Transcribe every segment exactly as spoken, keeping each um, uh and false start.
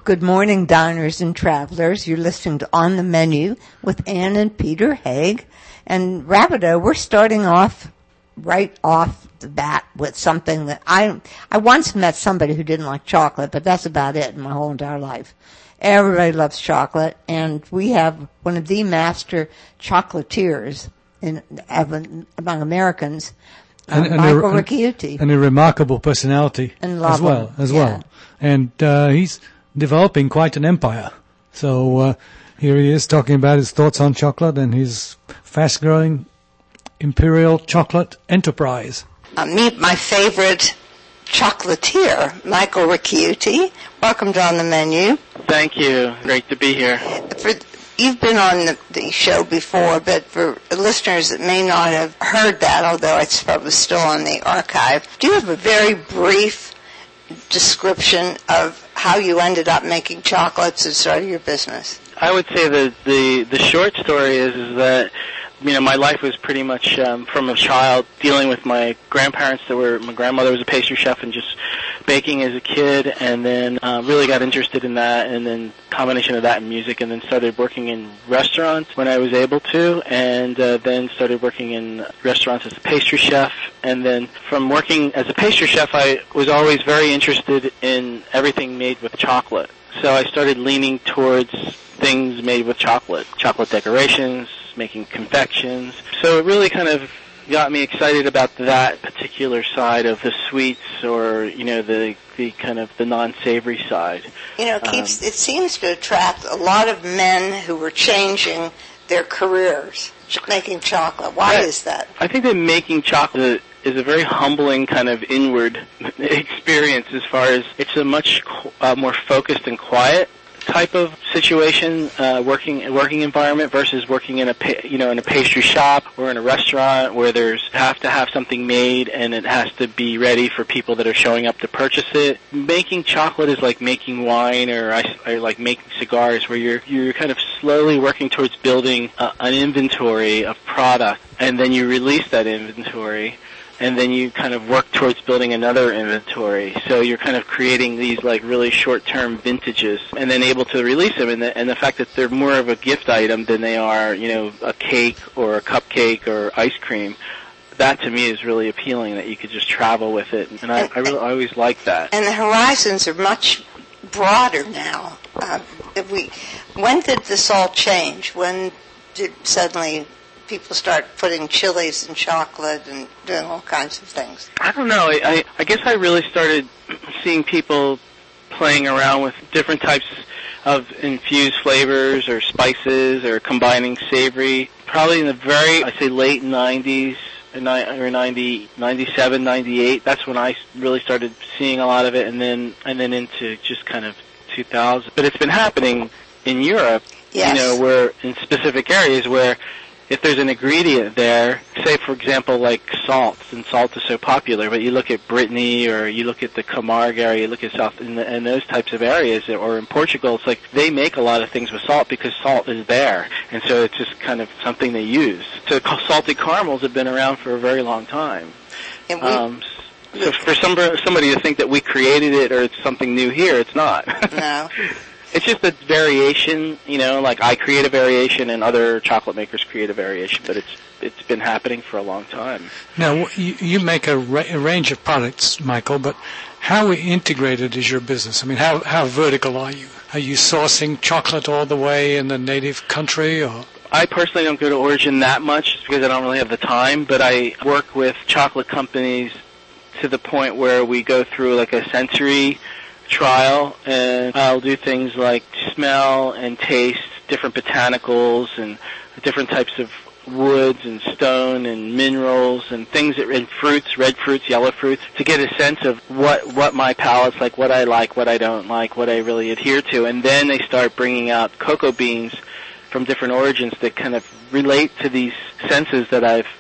Good morning, diners and travelers. You're listening to On the Menu with Ann and Peter Haig. And Rapido, we're starting off right off the bat with something that I I once met somebody who didn't like chocolate, but that's about it in my whole entire life. Everybody loves chocolate, and we have one of the master chocolatiers in, among Americans, uh, and, and Michael a, Ricciuti. And a remarkable personality and as well, him. as yeah. well. And uh, he's developing quite an empire. So uh, here he is talking about his thoughts on chocolate and his fast-growing imperial chocolate enterprise. Uh, meet my favorite chocolatier, Michael Ricciuti. Welcome to On the Menu. Thank you. Great to be here. For, you've been on the, the show before, but for listeners that may not have heard that, although it's probably still on the archive, do you have a very brief description of how you ended up making chocolates and started your business? I would say that the the short story is is that you know my life was pretty much um, from a child dealing with my grandparents that were my grandmother was a pastry chef and just baking as a kid, and then uh, really got interested in that, and then combination of that and music, and then started working in restaurants when I was able to, and uh, then started working in restaurants as a pastry chef, and then from working as a pastry chef I was always very interested in everything made with chocolate. So I started leaning towards things made with chocolate, chocolate decorations, making confections. So it really kind of got me excited about that particular side of the sweets, or you know the the kind of the non-savory side. You know, it keeps um, it seems to attract a lot of men who were changing their careers, making chocolate. Why yeah, is that? I think that making chocolate is a very humbling kind of inward experience, as far as it's a much uh, more focused and quiet type of situation, uh, working working environment versus working in a pa- you know in a pastry shop or in a restaurant where there's have to have something made and it has to be ready for people that are showing up to purchase it. Making chocolate is like making wine, or, I, or like making cigars, where you're you're kind of slowly working towards building uh, an inventory of product, and then you release that inventory. And then you kind of work towards building another inventory. So you're kind of creating these like really short-term vintages and then able to release them. And the, and the fact that they're more of a gift item than they are, you know, a cake or a cupcake or ice cream, that to me is really appealing, that you could just travel with it. And I, I, really, I always like that. And the horizons are much broader now. Uh, if we, when did this all change? When did suddenly people start putting chilies in chocolate and doing all kinds of things? I don't know. I, I, I guess I really started seeing people playing around with different types of infused flavors or spices or combining savory. Probably in the very, I say late nineties or ninety, ninety-seven, ninety-eight. That's when I really started seeing a lot of it, and then and then into just kind of two thousand. But it's been happening in Europe, yes. you know, where in specific areas where if there's an ingredient there, say, for example, like salt, and salt is so popular, but you look at Brittany or you look at the Camargue area, you look at South, in, the, in those types of areas, or in Portugal, it's like they make a lot of things with salt because salt is there, and so it's just kind of something they use. So salted caramels have been around for a very long time. And we, um, so for some, somebody to think that we created it or it's something new here, it's not. No. It's just a variation, you know, like I create a variation and other chocolate makers create a variation, but it's it's been happening for a long time. Now, you, you make a, ra- a range of products, Michael, but how integrated is your business? I mean, how, how vertical are you? Are you sourcing chocolate all the way in the native country, or? I personally don't go to origin that much just because I don't really have the time, but I work with chocolate companies to the point where we go through like a sensory trial, and I'll do things like smell and taste different botanicals and different types of woods and stone and minerals and things that, and fruits, red fruits, yellow fruits, to get a sense of what what my palate's like, what I like, what I don't like, what I really adhere to. And then they start bringing out cocoa beans from different origins that kind of relate to these senses that I've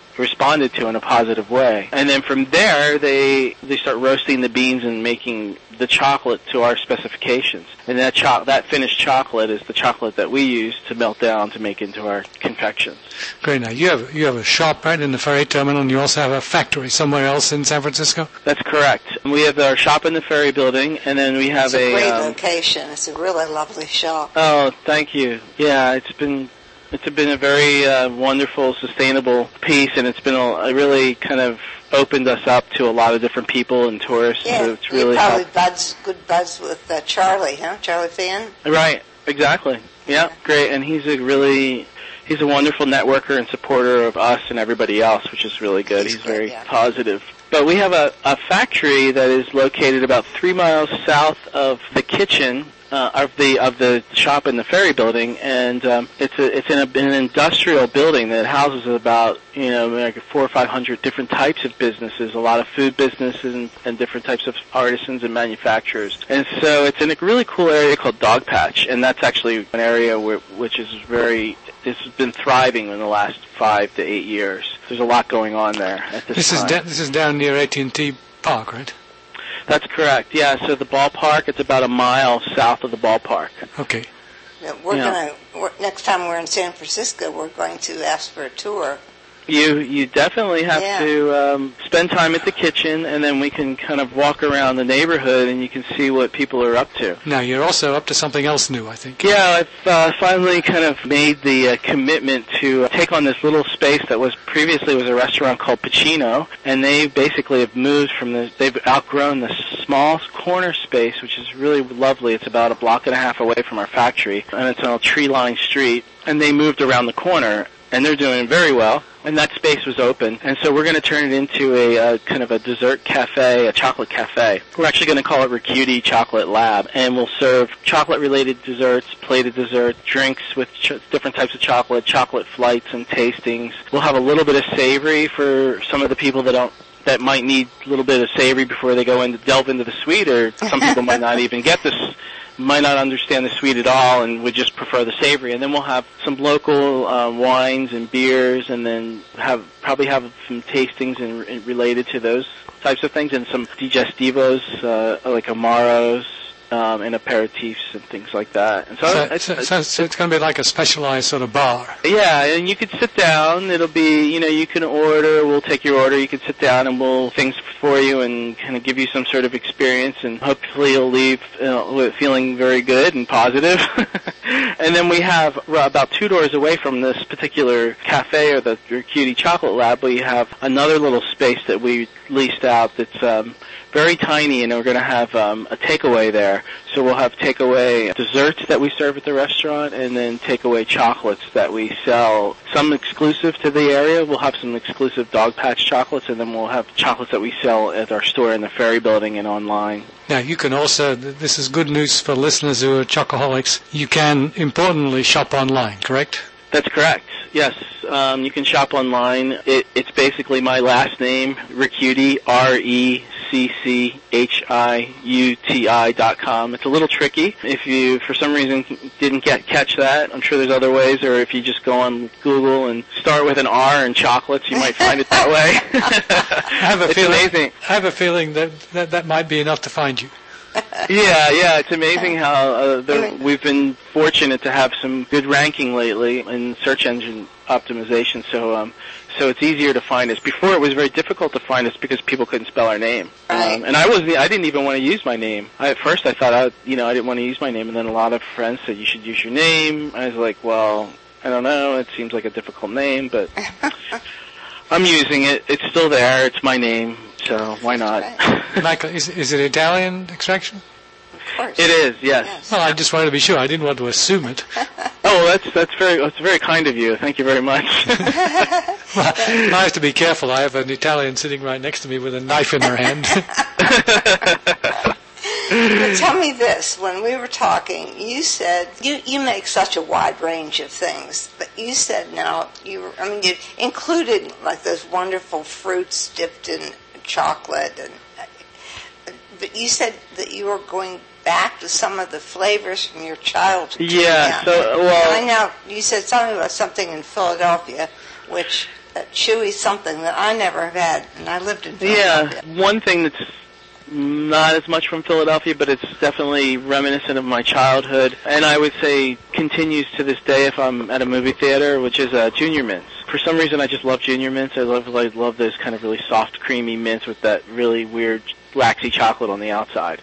responded to in a positive way. And then from there, they they start roasting the beans and making the chocolate to our specifications. And that cho- that finished chocolate is the chocolate that we use to melt down to make into our confections. Great. Now, you have you have a shop right in the ferry terminal, and you also have a factory somewhere else in San Francisco? That's correct. We have our shop in the ferry building, and then we have it's a... It's a great um, location. It's a really lovely shop. Oh, thank you. Yeah, it's been... It's been a very uh, wonderful, sustainable piece, and it's been a, it really kind of opened us up to a lot of different people and tourists. Yeah, so it's really you probably helped. buds, good buzz with uh, Charlie, huh? Charlie Fan? Right, exactly. Yeah, Yeah. great. And he's a really, he's a wonderful networker and supporter of us and everybody else, which is really good. He's He's good, very yeah. positive. But we have a, a factory that is located about three miles south of the kitchen uh, of the of the shop in the ferry building, and um, it's a, it's in a, an industrial building that houses about you know like four or five hundred different types of businesses, a lot of food businesses and, and different types of artisans and manufacturers. And so it's in a really cool area called Dog Patch, and that's actually an area where, which is very this has been thriving in the last five to eight years. There's a lot going on there at this, This time. is da- this is down near A T and T Park, right? That's correct. Yeah. So the ballpark, it's about a mile south of the ballpark. Okay. Yeah, We're Yeah. gonna we're, next time we're in San Francisco, we're going to ask for a tour. You you definitely have Yeah. to um, spend time at the kitchen, and then we can kind of walk around the neighborhood, and you can see what people are up to. Now, you're also up to something else new, I think. Yeah, I've uh, finally kind of made the uh, commitment to take on this little space that was previously was a restaurant called Pacino, and they basically have moved from the, they've outgrown the small corner space, which is really lovely. It's about a block and a half away from our factory, and it's on a tree-lined street, and they moved around the corner, and they're doing very well. And that space was open, and so we're going to turn it into a uh, kind of a dessert cafe, a chocolate cafe. We're actually going to call it Ricciuti Chocolate Lab, and we'll serve chocolate-related desserts, plated desserts, drinks with ch- different types of chocolate, chocolate flights and tastings. We'll have a little bit of savory for some of the people that don't that might need a little bit of savory before they go in to delve into the sweet, or some people might not even get this. Might not understand the sweet at all and would just prefer the savory. And then we'll have some local uh, wines and beers, and then have probably have some tastings and, and related to those types of things, and some digestivos uh, like amaros um, and aperitifs and things like that. And so, So, it's, so, so, so it's going to be like a specialized sort of bar. yeah, and you could sit down. It'll be, you know, you can order. We'll take your order. You can sit down, and we'll things for you and kind of give you some sort of experience, and hopefully you'll leave you know, with feeling very good and positive. And then we have uh, about two doors away from this particular cafe or the Ricciuti Chocolate Lab, we have another little space that we leased out that's um, very tiny, and we're going to have um, a takeaway there. So we'll have takeaway desserts that we serve at the restaurant, and then takeaway chocolates that we sell. Some exclusive to the area. We'll have some exclusive Dog Patch chocolates, and then we'll have chocolates that we sell at our store in the Ferry Building and online. Now, you can also, this is good news for listeners who are chocoholics, you can importantly shop online, correct? That's correct. Yes, um, you can shop online. It, it's basically my last name, Ricciuti, R E C C H I U T I dot com. It's a little tricky. If you, for some reason, didn't get catch that, I'm sure there's other ways, or if you just go on Google and start with an R in chocolates, you might find it that way. I have a it's feeling, amazing. I have a feeling that, that that might be enough to find you. Yeah, yeah, it's amazing how uh, the, we've been fortunate to have some good ranking lately in search engine optimization. So, um, so it's easier to find us. Before, it was very difficult to find us because people couldn't spell our name, Right. um, and I wasn't. I didn't even want to use my name. I, at first, I thought I, you know, I didn't want to use my name, and then a lot of friends said you should use your name. I was like, well, I don't know. It seems like a difficult name, but I'm using it. It's still there. It's my name. So why not? Right. Michael, is, is it Italian extraction? Of course. It is, yes. Yes. Well, I just wanted to be sure. I didn't want to assume it. Oh, that's that's very that's very kind of you. Thank you very much. Well, I have to be careful. I have an Italian sitting right next to me with a knife in her hand. But tell me this, when we were talking, you said, you, you make such a wide range of things, but you said now, you were, I mean, you included like those wonderful fruits dipped in chocolate, and but you said that you were going back to some of the flavors from your childhood. Yeah, so, well- I know, you said something about something in Philadelphia, which... Uh, that chewy something that I never have had, and I lived in Philadelphia. Yeah, one thing that's not as much from Philadelphia, but it's definitely reminiscent of my childhood, and I would say continues to this day if I'm at a movie theater, which is uh, Junior Mints. For some reason, I just love Junior Mints. I love I love those kind of really soft, creamy mints with that really weird waxy chocolate on the outside.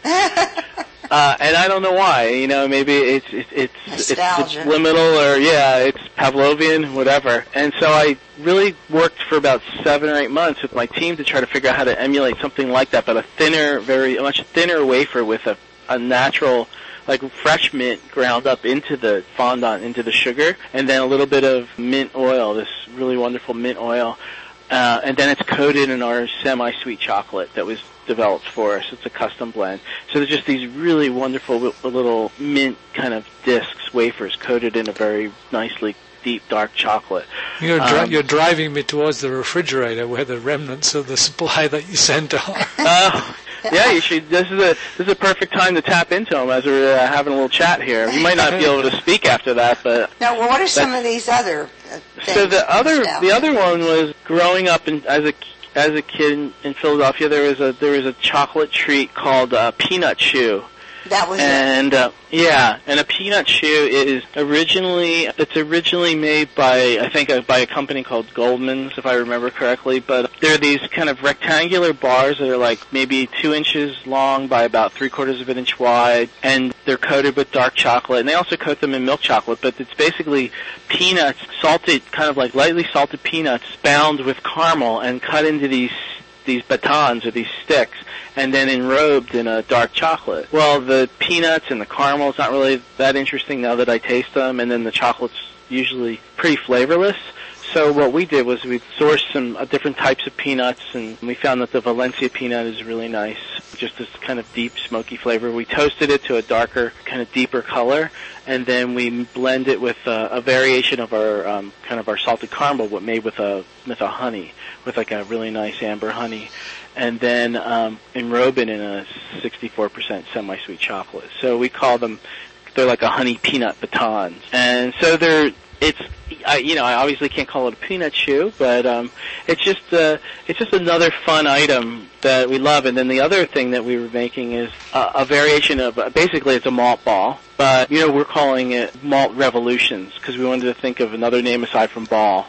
Uh, and I don't know why. You know, maybe it's it's it's, it's, it's liminal or yeah, it's Pavlovian, whatever. And so I really worked for about seven or eight months with my team to try to figure out how to emulate something like that, but a thinner, very a much thinner wafer with a a natural, like fresh mint ground up into the fondant, into the sugar, and then a little bit of mint oil, this really wonderful mint oil, uh, and then it's coated in our semi-sweet chocolate that was developed for us. It's a custom blend. So there's just these really wonderful little mint kind of discs, wafers, coated in a very nicely deep, dark chocolate. You're, dri- um, you're driving me towards the refrigerator where the remnants of the supply that you sent are. uh, yeah, you should. This is a this is a perfect time to tap into them as we're uh, having a little chat here. You might not be able to speak after that, but now, well, what are some of these other uh, things? So the other the other one was growing up in, as a as a kid in, in Philadelphia. There was a there was a chocolate treat called uh, Peanut Chew. That was and uh, yeah, and a peanut chew is originally it's originally made by I think uh, by a company called Goldman's, if I remember correctly. But they're these kind of rectangular bars that are like maybe two inches long by about three quarters of an inch wide, and they're coated with dark chocolate. And they also coat them in milk chocolate, but it's basically peanuts, salted, kind of like lightly salted peanuts, bound with caramel and cut into these these batons or these sticks, and then enrobed in a dark chocolate. Well, the peanuts and the caramel is not really that interesting now that I taste them, and then the chocolate's usually pretty flavorless. So what we did was we sourced some uh, different types of peanuts, and we found that the Valencia peanut is really nice, just this kind of deep, smoky flavor. We toasted it to a darker, kind of deeper color, and then we blend it with uh, a variation of our um, kind of our salted caramel, but made with a with a honey, with like a really nice amber honey, and then um, enrobe it in a sixty-four percent semi-sweet chocolate. So we call them, they're like a honey peanut batons, and so they're it's. I, you know, I obviously can't call it a peanut chew, but um, it's just uh, it's just another fun item that we love. And then the other thing that we were making is a, a variation of uh, basically it's a malt ball, but you know we're calling it Malt Revolutions because we wanted to think of another name aside from ball.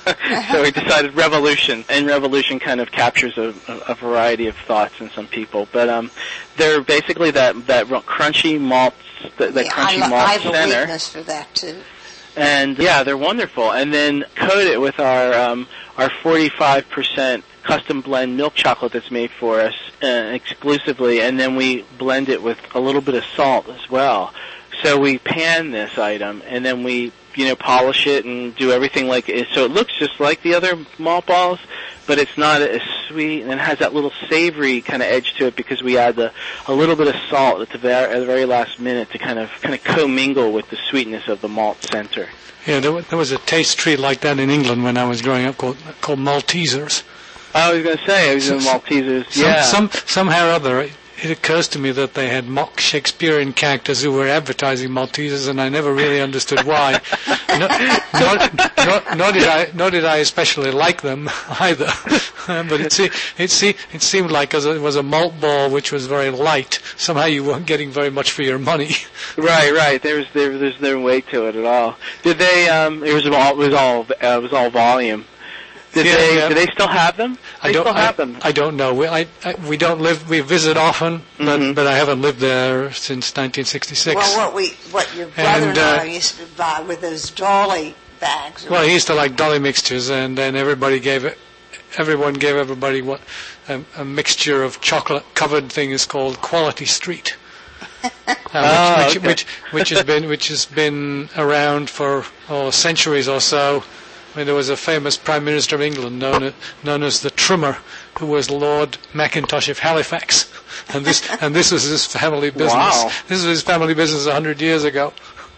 So we decided Revolution, and Revolution kind of captures a, a variety of thoughts in some people. But um, they're basically that that crunchy malt, that, that yeah, crunchy I lo- malt I have center. a weakness for that too. And yeah, they're wonderful. And then coat it with our um, our forty-five percent custom blend milk chocolate that's made for us uh, exclusively, and then we blend it with a little bit of salt as well. So we pan this item, and then we you know polish it and do everything like it. So it looks just like the other malt balls, but it's not as sweet, and it has that little savory kind of edge to it because we add the, a little bit of salt at the, very, at the very last minute to kind of kind of commingle with the sweetness of the malt center. Yeah, there, there was a taste treat like that in England when I was growing up called, called Maltesers. I was going to say, I was in Maltesers, some, yeah. Some, somehow or other, it, it occurs to me that they had mock Shakespearean characters who were advertising Maltesers, and I never really understood why. Nor, nor, nor, nor did I, nor did I especially like them either. But it, se- it, se- it seemed like it was a malt ball which was very light. Somehow you weren't getting very much for your money. Right, right. There was there, there's no weight to it at all. Did they? Um, it was all it was all uh, it was all volume. Did yeah, they? yeah. Do they still have them? They I don't. still have I, them. I don't know. We, I, I, we don't live. We visit often, but Mm-hmm. but I haven't lived there since nineteen sixty-six. Well, what we what your brother and, And, uh, I used to buy with those Dolly bags. Well, he used to like Dolly mixtures, and then everybody gave it. Everyone gave everybody what a, a mixture of chocolate-covered thing is called Quality Street, uh, which, Oh, which, okay. which which has been which has been around for oh, centuries or so. I mean, there was a famous Prime Minister of England known as, known as the Trimmer, who was Lord Mackintosh of Halifax, and this and this was his family business. Wow. This was his family business a hundred years ago.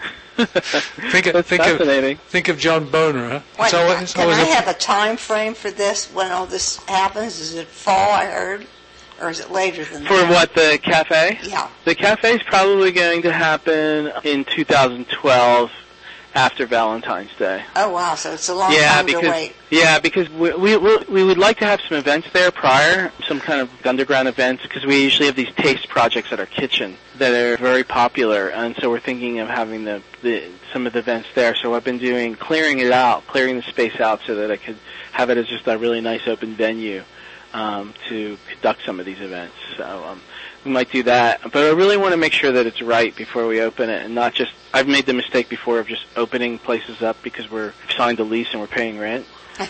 think of, That's think fascinating. Of, think of John Boner. Huh? Wait, So it's can always I a- have a time frame for this when all this happens? Is it fall, I heard, or is it later than For that? what, the cafe? Yeah. The cafe is probably going to happen in two thousand twelve after Valentine's Day. Oh wow! So it's a long yeah, time because, to wait. Yeah, because we, we we would like to have some events there prior, some kind of underground events, because we usually have these taste projects at our kitchen that are very popular, and so we're thinking of having the, the some of the events there. So I've been doing clearing it out, clearing the space out, so that I could have it as just a really nice open venue um, to conduct some of these events. So um, we might do that, but I really want to make sure that it's right before we open it, and not just. I've made the mistake before of just opening places up because we're signed a lease and we're paying rent,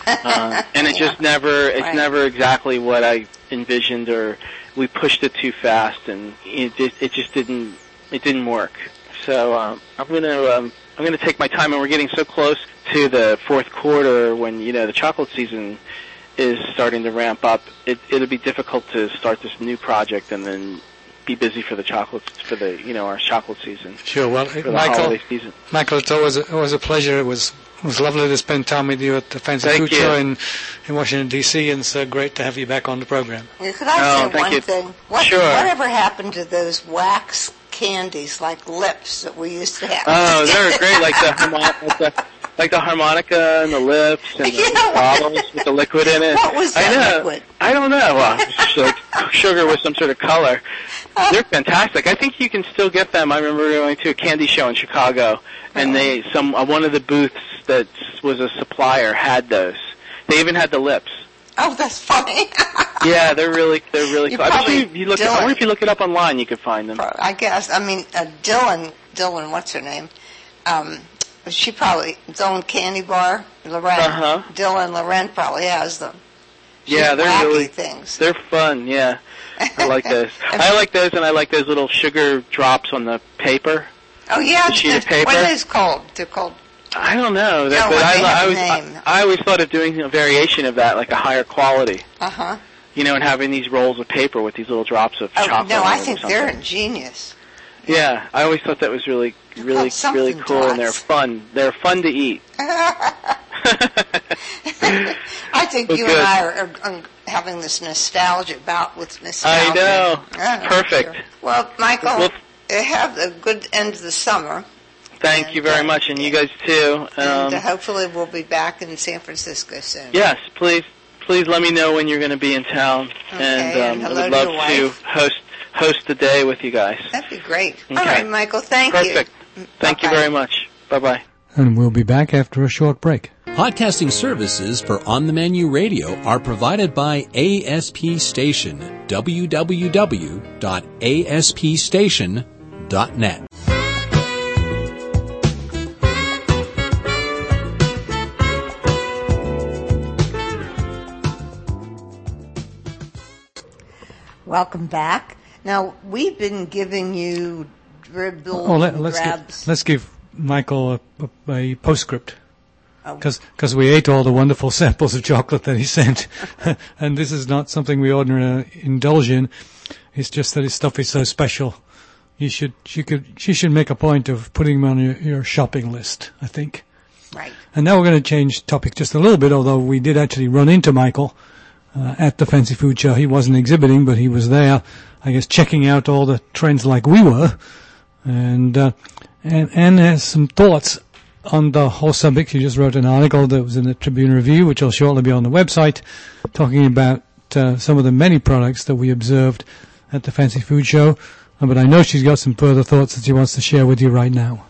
uh, and it just never. It's right. never exactly what I envisioned, or we pushed it too fast, and it it, it just didn't. It didn't work. So um, I'm gonna um, I'm gonna take my time, and we're getting so close to the fourth quarter when you know the chocolate season is starting to ramp up. It it'll be difficult to start this new project and then be busy for the chocolates for the you know our chocolate season. Sure. Well, for the Michael, holiday season. Michael, it's always a, always a pleasure. It was it was lovely to spend time with you at the Fancy Thank Food you. Show in in Washington D C, and it's uh, great to have you back on the program. Yeah, could I Oh, say thank one you. thing? What, Sure. Whatever happened to those wax candies like lips that we used to have? Oh, they were great, like the harmonica, like the, like the harmonica and the lips and the Yeah. bottles with the liquid in it. What was I that know. liquid? I don't know. Well, it's just like sugar with some sort of color. They're fantastic. I think you can still get them. I remember going to a candy show in Chicago, and they some uh, one of the booths that was a supplier had those. They even had the lips. Oh, that's funny. Yeah, they're really they're really You cool. I bet probably you, you look. I Dylan. wonder if you look it up online, you could find them. I guess. I mean, uh, Dylan, Dylan, what's her name? Um, she probably, Dylan Candy Bar, Loren. Uh-huh. Dylan Loren probably has them. She Yeah, has they're wacky really things. They're fun. Yeah, I like those. I like those, and I like those little sugar drops on the paper. Oh yeah, the sheet of they're- what paper. are those called? They're called. I don't know, that, No, but they I, have I a always name. I, I always thought of doing a variation of that, like a higher quality. Uh huh. You know, and having these rolls of paper with these little drops of Oh chocolate. no, on I it or think something. they're ingenious. Yeah, I always thought that was really, really, called something really cool, and they're dots. fun. They're fun to eat. I think Well, you good. and I are, are, are having this nostalgia bout with nostalgia. I know. Oh, Perfect. sure. Well, Michael, Well- uh, have a good end of the summer. Thank And, you very uh, much, and you guys too. and Um, uh, hopefully we'll be back in San Francisco soon. yes, please, please let me know when you're going to be in town, Okay, and and um, I hello would to love your to wife. host host the day with you guys. That'd be great. Okay. All right, Michael, thank Perfect. you. Thank you Bye-bye. very much. Bye bye. And we'll be back after a short break. Podcasting services for On the Menu Radio are provided by A S P Station, w w w dot a s p station dot net. Welcome back. Now, we've been giving you dribbles Oh, let, and let's grabs. give, let's give Michael a, a, a postscript. Oh. Because we ate all the wonderful samples of chocolate that he sent. And this is not something we ordinarily indulge in. It's just that his stuff is so special. You should, you could, she should make a point of putting him on your, your shopping list, I think. Right. And now we're going to change topic just a little bit, although we did actually run into Michael uh, at the Fancy Food Show. He wasn't exhibiting, but he was there, I guess, checking out all the trends like we were. And, uh, and, and has some thoughts on the whole subject. He just wrote an article that was in the Tribune Review, which will shortly be on the website, talking about uh, some of the many products that we observed at the Fancy Food Show. Uh, but I know she's got some further thoughts that she wants to share with you right now.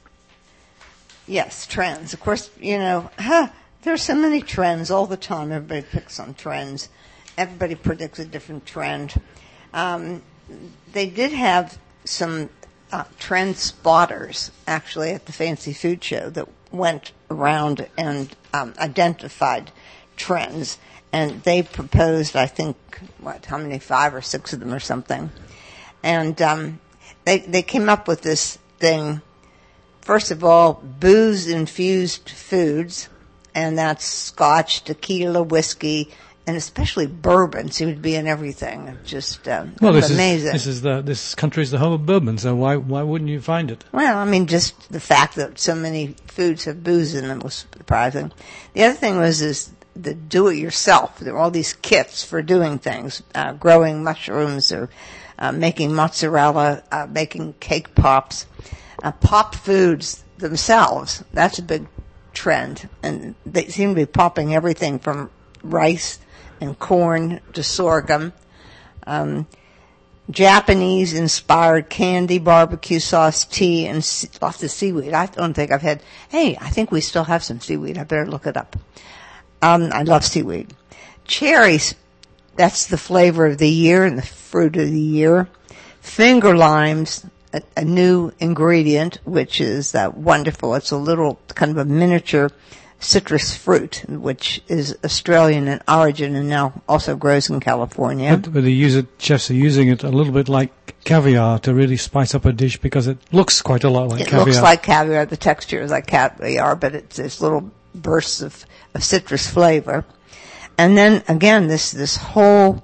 Yes, trends. Of course, you know, huh, there's so many trends all the time. Everybody picks on trends. Everybody predicts a different trend. Um, they did have some uh, trend spotters, actually, at the Fancy Food Show that went around and um, identified trends. And they proposed, I think, what, how many, five or six of them or something. And um, they they came up with this thing. First of all, booze-infused foods, and that's scotch, tequila, whiskey, and especially bourbon seems to be in everything. It's just um, Well, this amazing. is this is the this country is the home of bourbon, so why why wouldn't you find it? Well, I mean, just the fact that so many foods have booze in them was surprising. The other thing was is the do-it-yourself. There were all these kits for doing things, uh, growing mushrooms or uh, making mozzarella, uh, making cake pops. Uh, Pop Foods themselves. That's a big trend. And they seem to be popping everything from rice and corn to sorghum. Um, Japanese-inspired candy, barbecue sauce, tea, and se- lots of seaweed. I don't think I've had... Hey, I think we still have some seaweed. I better look it up. Um, I love seaweed. Cherries, that's the flavor of the year and the fruit of the year. Finger limes, a, a new ingredient, which is uh, wonderful. It's a little kind of a miniature citrus fruit, which is Australian in origin and now also grows in California. But, but they use it, chefs are using it a little bit like caviar to really spice up a dish because it looks quite a lot like it caviar. It looks like caviar. The texture is like caviar, but it's this little bursts of, of citrus flavor. And then again, this this whole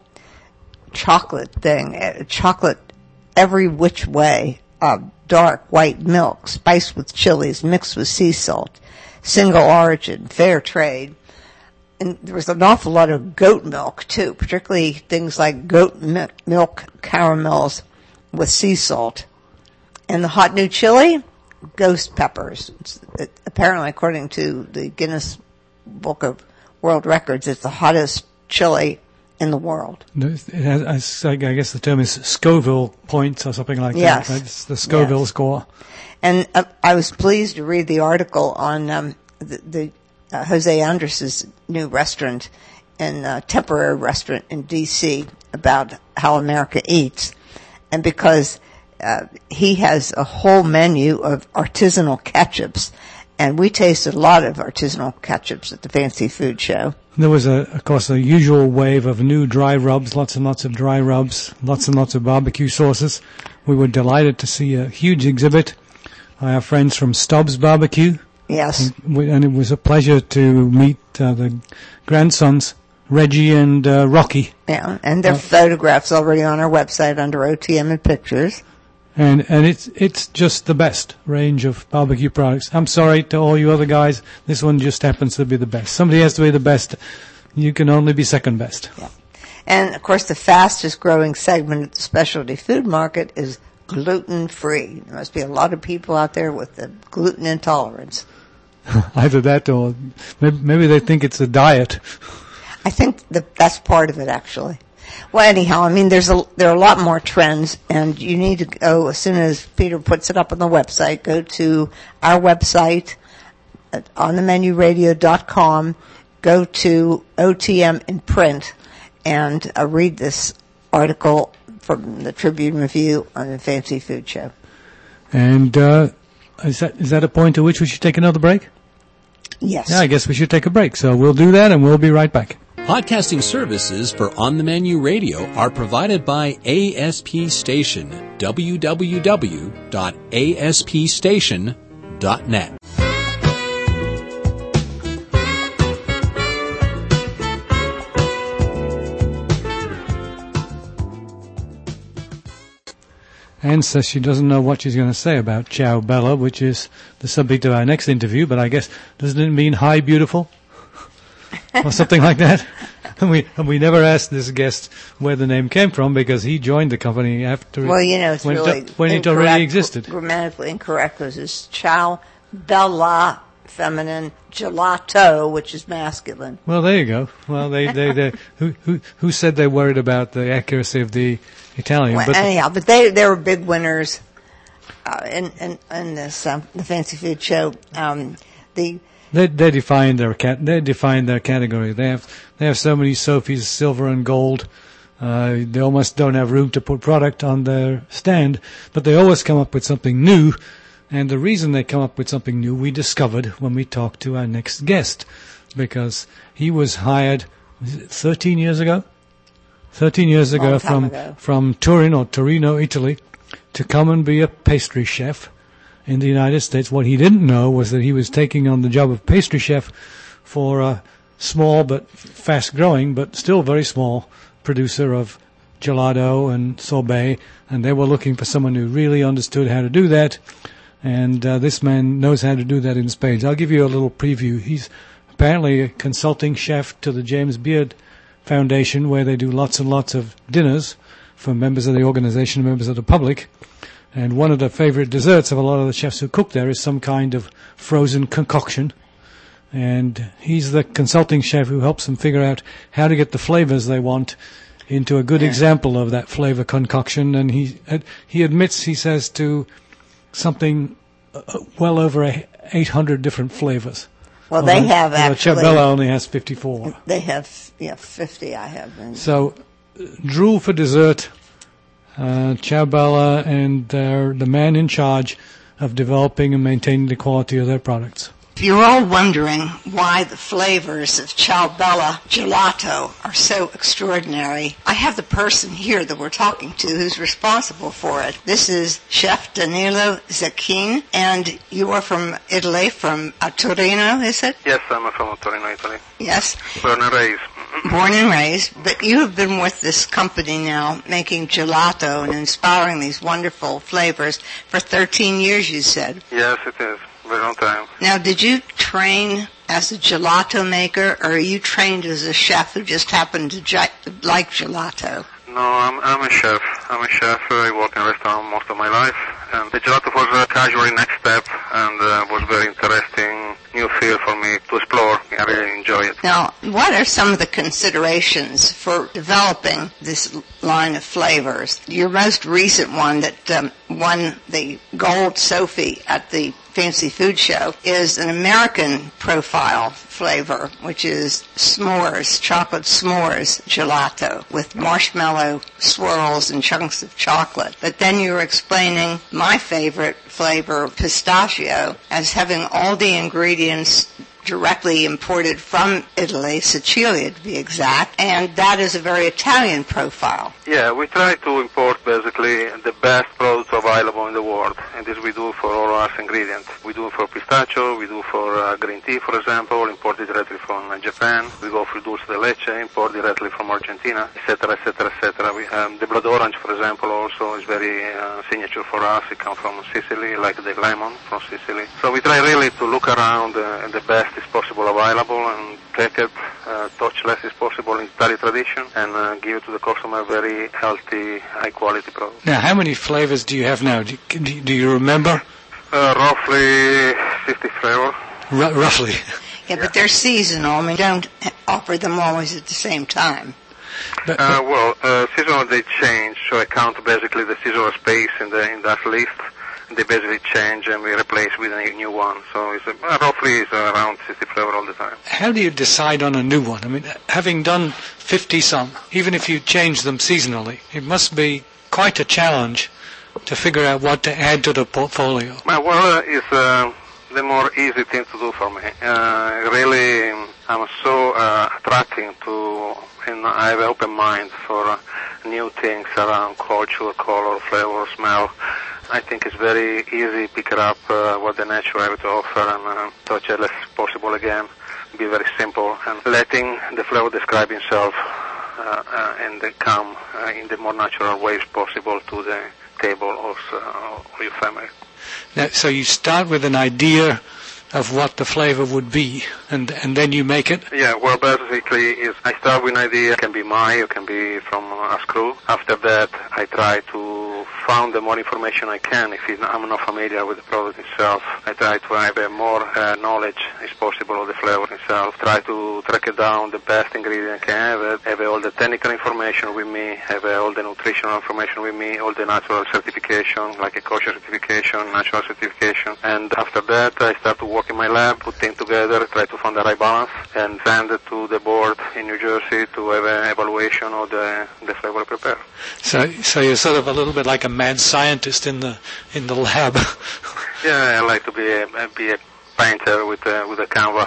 chocolate thing, uh, chocolate every which way, uh, dark white milk, spiced with chilies, mixed with sea salt. Single origin, fair trade. And there was an awful lot of goat milk, too, particularly things like goat mi- milk caramels with sea salt. And the hot new chili, ghost peppers. It's, it, apparently, according to the Guinness Book of World Records, it's the hottest chili in the world. It has, I guess the term is Scoville points or something like yes. that. Right? It's the Scoville yes. score. And uh, I was pleased to read the article on um, the, the uh, Jose Andres' new restaurant, and uh, temporary restaurant in D C about how America eats, and because uh, he has a whole menu of artisanal ketchups, and we tasted a lot of artisanal ketchups at the Fancy Food Show. There was, a, of course, a usual wave of new dry rubs, lots and lots of dry rubs, lots and lots of barbecue sauces. We were delighted to see a huge exhibit. I have friends from Stubbs Barbecue. Yes. And, we, and it was a pleasure to meet uh, the grandsons, Reggie and uh, Rocky. Yeah, and their uh, photographs already on our website under O T M and Pictures. And and it's it's just the best range of barbecue products. I'm sorry to all you other guys, this one just happens to be the best. Somebody has to be the best. You can only be second best. Yeah. And, of course, the fastest growing segment of the specialty food market is gluten-free. There must be a lot of people out there with the gluten intolerance. Either that or maybe, maybe they think it's a diet. I think that that's part of it, actually. Well, anyhow, I mean, there's a, there are a lot more trends, and you need to go, as soon as Peter puts it up on the website, go to our website at on the menu radio dot com, go to O T M in print, and uh, read this article from the Tribune Review on the Fancy Food Show. And uh, is that is that a point at which we should take another break? Yes. Yeah, I guess we should take a break. So we'll do that, and we'll be right back. Podcasting services for On the Menu Radio are provided by A S P Station, w w w dot a s p station dot net. Anne says she doesn't know what she's going to say about Ciao Bella, which is the subject of our next interview, but I guess, doesn't it mean hi beautiful? Or something like that? And we and we never asked this guest where the name came from because he joined the company after well, you know, it's when, really it, when it already existed. Grammatically incorrect because it's Ciao Bella, feminine, gelato, which is masculine. Well, there you go. Well, they, they, they who, who, who said they worried about the accuracy of the Italian? Well, but anyhow, but they, they were big winners, uh, in, in, in this, um, the Fancy Food Show. Um, the, They they define their cat they define their category. They have they have so many Sophies, silver and gold. Uh, they almost don't have room to put product on their stand, but they always come up with something new. And the reason they come up with something new, we discovered when we talked to our next guest, because he was hired was it thirteen years ago. Thirteen years ago from ago. from Turin or Torino, Italy, to come and be a pastry chef in the United States. What he didn't know was that he was taking on the job of pastry chef for a small but fast-growing, but still very small, producer of gelato and sorbet, and they were looking for someone who really understood how to do that, and uh, this man knows how to do that in spades. I'll give you a little preview. He's apparently a consulting chef to the James Beard Foundation, where they do lots and lots of dinners for members of the organization, members of the public. And one of the favorite desserts of a lot of the chefs who cook there is some kind of frozen concoction. And he's the consulting chef who helps them figure out how to get the flavors they want into a good Yeah. example of that flavor concoction. And he he admits, he says, to something uh, well over a, eight hundred different flavors. Well, they Although- have although actually. Ciabella only has fifty-four. They have, yeah, fifty. I have. And So, uh, drool for dessert, uh, Ciabella and uh, the man in charge of developing and maintaining the quality of their products. If you're all wondering why the flavors of Ciabella gelato are so extraordinary, I have the person here that we're talking to who's responsible for it. This is Chef Danilo Zecchin, and you are from Italy, from uh, Torino, is it? Yes, I'm from Torino, Italy. Yes. Born and raised. Born and raised, but you have been with this company now making gelato and inspiring these wonderful flavors for thirteen years, you said. Yes, it is. Very long time. Now, did you train as a gelato maker, or are you trained as a chef who just happened to gi- like gelato? No, I'm I'm a chef. I'm a chef. I work in a restaurant most of my life, and the gelato was a casual next step, and uh, was very interesting new field for me to explore. I really enjoy it. Now, what are some of the considerations for developing this line of flavors? Your most recent one that um, won the Gold Sophie at the Fancy Food Show is an American profile flavor, which is s'mores, chocolate s'mores gelato with marshmallow swirls and chunks of chocolate. But then you were explaining my favorite flavor, pistachio, as having all the ingredients directly imported from Italy, Sicilia to be exact, and that is a very Italian profile. Yeah, we try to import basically the best products available in the world, and this we do for all our ingredients. We do for pistachio, we do for uh, green tea, for example, imported directly from uh, Japan. We go for dulce de leche, imported directly from Argentina, et cetera, et cetera, et cetera. We have the blood orange, for example, also is very uh, signature for us. It comes from Sicily, like the lemon from Sicily. So we try really to look around uh, the best is possible available and take it uh, touch less is possible in Italian tradition and uh, give it to the customer very healthy, high quality product. Now, how many flavors do you have now? Do you, do you remember? Uh, roughly fifty flavors. R- roughly. Yeah, but they're seasonal. I mean, don't offer them always at the same time. But, Uh, well, uh, seasonal they change, so I count basically the seasonal space in the in that list. They basically change and we replace with a new one. So it's uh, roughly it's around fifty flavor all the time. how do you decide on a new one? I mean, having done fifty some, even if you change them seasonally, it must be quite a challenge to figure out what to add to the portfolio. Well, well uh, it's uh, the more easy thing to do for me. Uh, really, um, I'm so uh, attracting to, and I have an open mind for uh, new things around culture, color, flavor, smell. I think it's very easy to pick up uh, what the nature have to offer and uh, touch it as possible again. Be very simple and letting the flavor describe himself uh, uh, and they come uh, in the more natural ways possible to the table of, uh, of your family. Now, so you start with an idea of what the flavor would be, and and then you make it. Yeah, well, basically, is I start with an idea. It can be mine, it can be from a crew. After that, I try to find the more information I can. If I'm not familiar with the product itself, I try to have a more uh, knowledge as possible of the flavor itself. Try to track it down the best ingredient I can have. Have all the technical information with me. Have all the nutritional information with me. All the natural certification, like a kosher certification, natural certification. And after that, I start to work in my lab, put things together, try to find the right balance, and send it to the board in New Jersey to have an evaluation of the, the flavor prepared. So, so you're sort of a little bit like a mad scientist in the in the lab. Yeah, I like to be a, be a painter with a, with a canvas.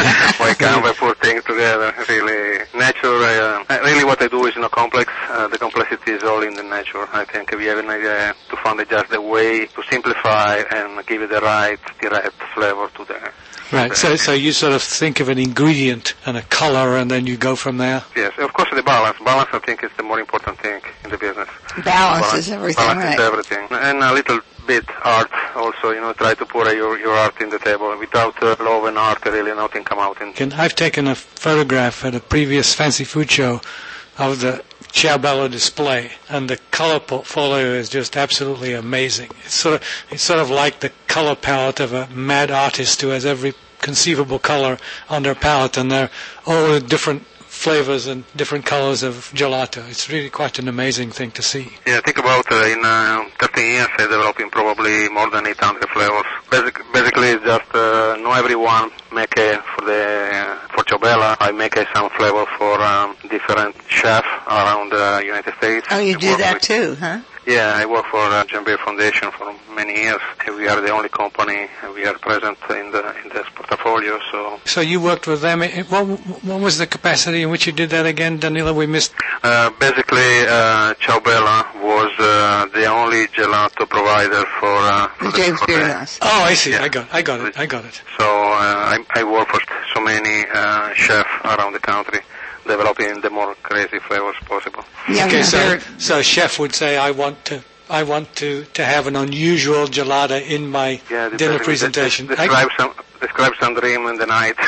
My canvas, put things together. Really, nature. Uh, really, what I do is not complex. Uh, the complexity is all in the nature. I think we have an idea to find just the way to simplify and give it the right, direct flavor to the. Right. So, so you sort of think of an ingredient and a color, and then you go from there. Yes, of course, the balance. Balance, I think, is the more important thing in the business. Balance, is everything, balance right? is everything, and a little bit art also. You know, try to put uh, your your art in the table. Without uh, love and art, really nothing come out. In And I've taken a photograph at a previous fancy food show of the Ciabella display, and the color portfolio is just absolutely amazing. It's sort of it's sort of like the color palette of a mad artist who has every conceivable color on their palette, and they're all the different flavors and different colors of gelato. It's really quite an amazing thing to see. Yeah, think about uh, in uh, thirteen years I'm developing probably more than eight hundred flavors. Basic, basically, it's just uh, know everyone make a, for the uh, for Ciabella. I make a, some flavor for um, different chefs around the United States. Oh, you I do that with, too, huh? Yeah, I work for uh, Jambir Foundation for many years. We are the only company. We are present in the in this portfolio. So, so you worked with them. What, what was the capacity in which you did that again, Danilo? We missed. Uh, basically, uh, Ciabella was uh, the only gelato provider for, uh, for the James for Beard the, House. Oh, I see. Yeah. I got. I got it. I got it. So uh, I, I work for so many uh, chefs around the country, developing the more crazy flavors possible. Yeah, Okay, so they're- so a chef would say, I want to. I want to, to have an unusual gelato in my Yeah, the- dinner the- presentation. the- I- Describe some, describe some dream in the night.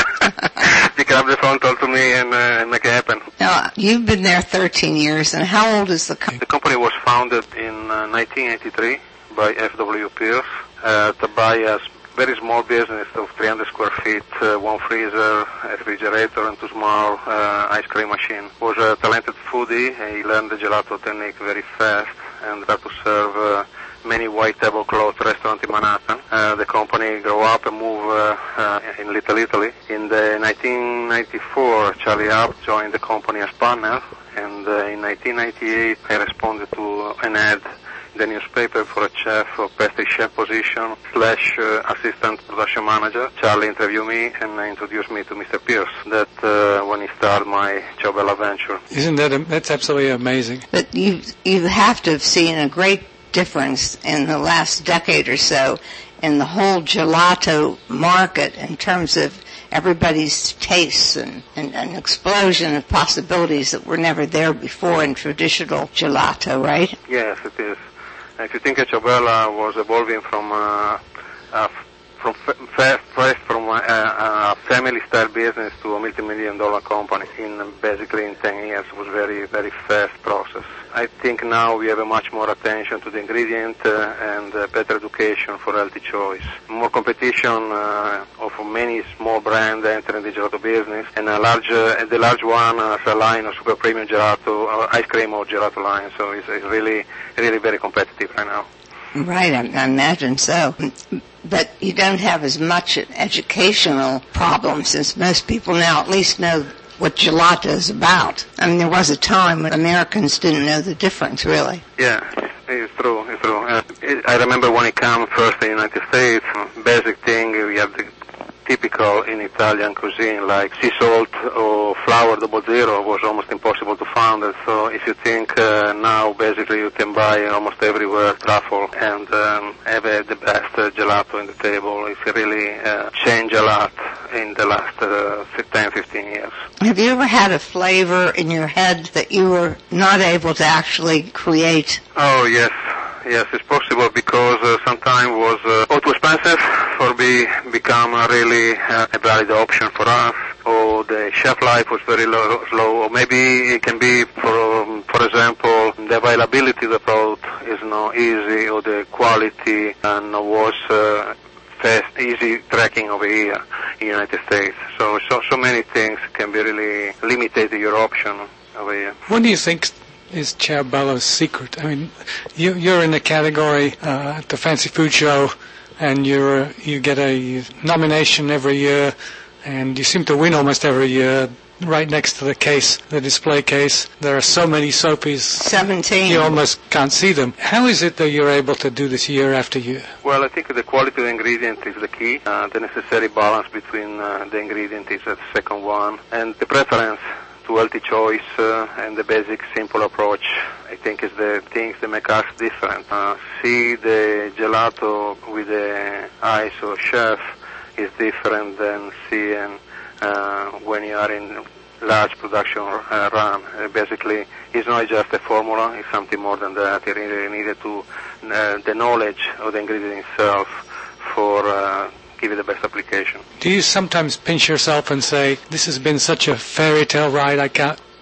Pick up the phone, talk to me, and uh, make it happen. Now, you've been there thirteen years, and how old is the company? The company was founded in uh, nineteen eighty-three by F W Pierce uh, to buy a very small business of three hundred square feet, uh, one freezer, a refrigerator, and two small uh, ice cream machine. Was a talented foodie. He learned the gelato technique very fast and started to serve uh, many white tablecloth restaurants in Manhattan. Uh, the company grew up and moved uh, uh, in Little Italy. In the nineteen ninety-four, Charlie Hart joined the company as partner, and uh, in nineteen ninety-eight, I responded to an ad in the newspaper for a chef or pastry chef position slash uh, assistant production manager. Charlie interviewed me and introduced me to Mister Pierce. That uh, when he started my Ciabella venture. Isn't that am- that's absolutely amazing? But you you have to have seen a great difference in the last decade or so in the whole gelato market in terms of everybody's tastes and, and an explosion of possibilities that were never there before in traditional gelato, right? Yes, it is. If you think that Ciabella was evolving from uh, uh, from f- first from a, a family-style business to a multi-million dollar company in basically in ten years, it was very very fast process. I think now we have a much more attention to the ingredient uh, and uh, better education for healthy choice. More competition uh, of many small brands entering the gelato business, and a large, uh, the large one as a line of super premium gelato, uh, ice cream or gelato line. So it's, it's really, really very competitive right now. Right, I, I imagine so. But you don't have as much educational problem since most people now at least know what gelato is about. I mean, there was a time when Americans didn't know the difference, really. Yeah, it's true, it's true. Uh, it, I remember when it came first in the United States, basic thing, we have the typical in Italian cuisine, like sea salt or flour double zero was almost impossible to find. And so if you think uh, now, basically you can buy almost everywhere truffle and um, have uh, the best uh, gelato in the table. It's really uh, changed a lot in the last uh, ten, fifteen years. Have you ever had a flavor in your head that you were not able to actually create? Oh, yes. Yes, it's possible because uh, sometimes was uh, or too expensive for be become a really uh, a valid option for us, or the shelf life was very low, slow, or maybe it can be, for um, for example, the availability of the product is not easy, or the quality and was uh, fast, easy tracking over here in the United States. So, so, so many things can be really limited your option over here. What do you think is Ciabella's secret? I mean, you, you're in the category uh, at the Fancy Food Show, and you're uh, you get a nomination every year, and you seem to win almost every year. Right next to the case, the display case, there are so many Soapies, Seventeen. you almost can't see them. How is it that you're able to do this year after year? Well, I think the quality of the ingredient is the key. Uh, the necessary balance between uh, the ingredient is the second one, and the preference to healthy choice uh, and the basic simple approach, I think, is the things that make us different. Uh, see the gelato with the ice or chef is different than seeing uh, when you are in large production uh, run. Uh, basically, it's not just a formula, it's something more than that. You really needed to uh, the knowledge of the ingredient itself for uh, give it the best application. Do you sometimes pinch yourself and say, this has been such a fairy tale ride, I can't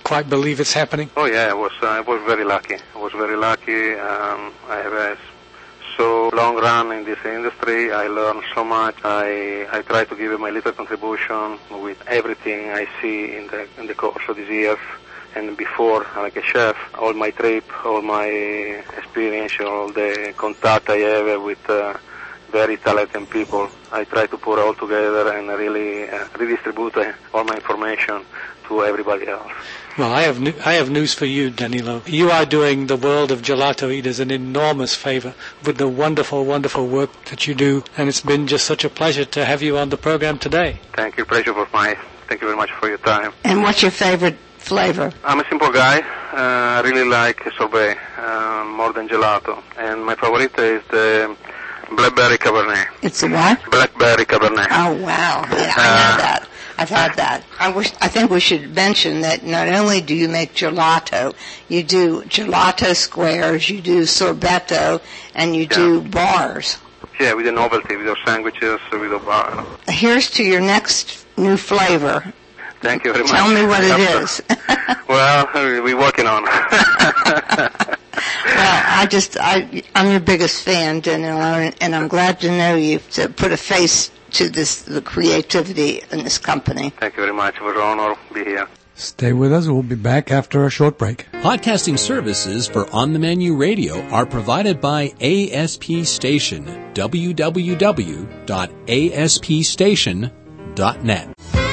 quite believe it's happening? Oh yeah, I was uh, I was very lucky. I was very lucky. Um, I have a so long run in this industry. I learned so much. I I try to give my little contribution with everything I see in the in the course of these years. And before, like a chef, all my trip, all my experience, all the contact I have with uh, very talented people, I try to put all together and really uh, redistribute uh, all my information to everybody else. Well, I have I have news for you, Danilo. You are doing the world of gelato eaters an enormous favor with the wonderful, wonderful work that you do, and it's been just such a pleasure to have you on the program today. Thank you, pleasure for my. Thank you very much for your time. And what's your favorite flavor? I'm a simple guy. Uh, I really like sorbet uh, more than gelato, and my favorite is the blackberry cabernet. It's a what? Blackberry cabernet. Oh wow! Yeah, I know that. I've had that. I wish. I think we should mention that not only do you make gelato, you do gelato squares, you do sorbetto, and you Yeah. do bars. Yeah, with the novelty, with your sandwiches, with the bar. Here's to your next new flavor. Thank you very much. Tell me what it is. Well, we're working on it. Well, I just, I, I'm your biggest fan, Danilo, and I'm glad to know you to put a face to this, the creativity in this company. Thank you very much. It was an honor to be here. Stay with us. We'll be back after a short break. Podcasting services for On the Menu Radio are provided by A S P Station, w w w dot a s p station dot net.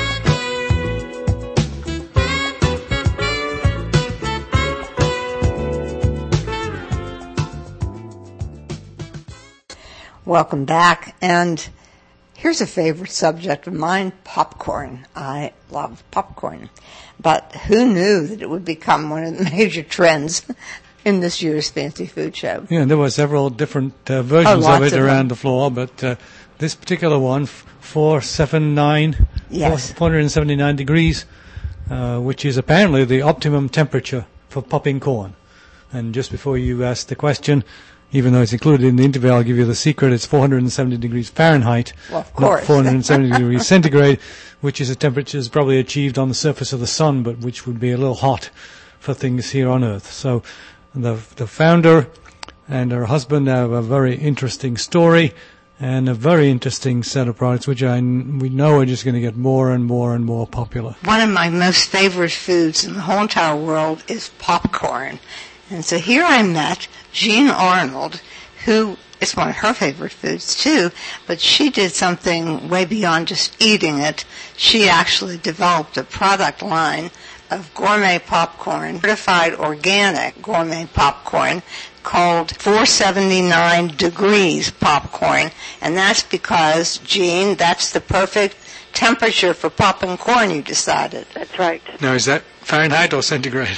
Welcome back, and here's a favorite subject of mine, popcorn. I love popcorn, but who knew that it would become one of the major trends in this year's Fancy Food Show? Yeah, there were several different uh, versions Oh, of lots it of around them. the floor, but uh, this particular one, f- four seventy-nine, Yes. four hundred seventy-nine degrees, uh, which is apparently the optimum temperature for popping corn. And just before you ask the question, even though it's included in the interview, I'll give you the secret. It's four hundred seventy degrees Fahrenheit, Well, of not course. four hundred seventy degrees centigrade, which is a temperature that's probably achieved on the surface of the sun, but which would be a little hot for things here on Earth. So the the founder and her husband have a very interesting story and a very interesting set of products, which I, we know are just going to get more and more and more popular. One of my most favorite foods in the whole entire world is popcorn. And so here I met Jean Arnold, who is one of her favorite foods too, but she did something way beyond just eating it. She actually developed a product line of gourmet popcorn, certified organic gourmet popcorn, called four seventy-nine degrees popcorn. And that's because, Jean, that's the perfect temperature for popping corn, you decided. That's right. Now, is that Fahrenheit or centigrade?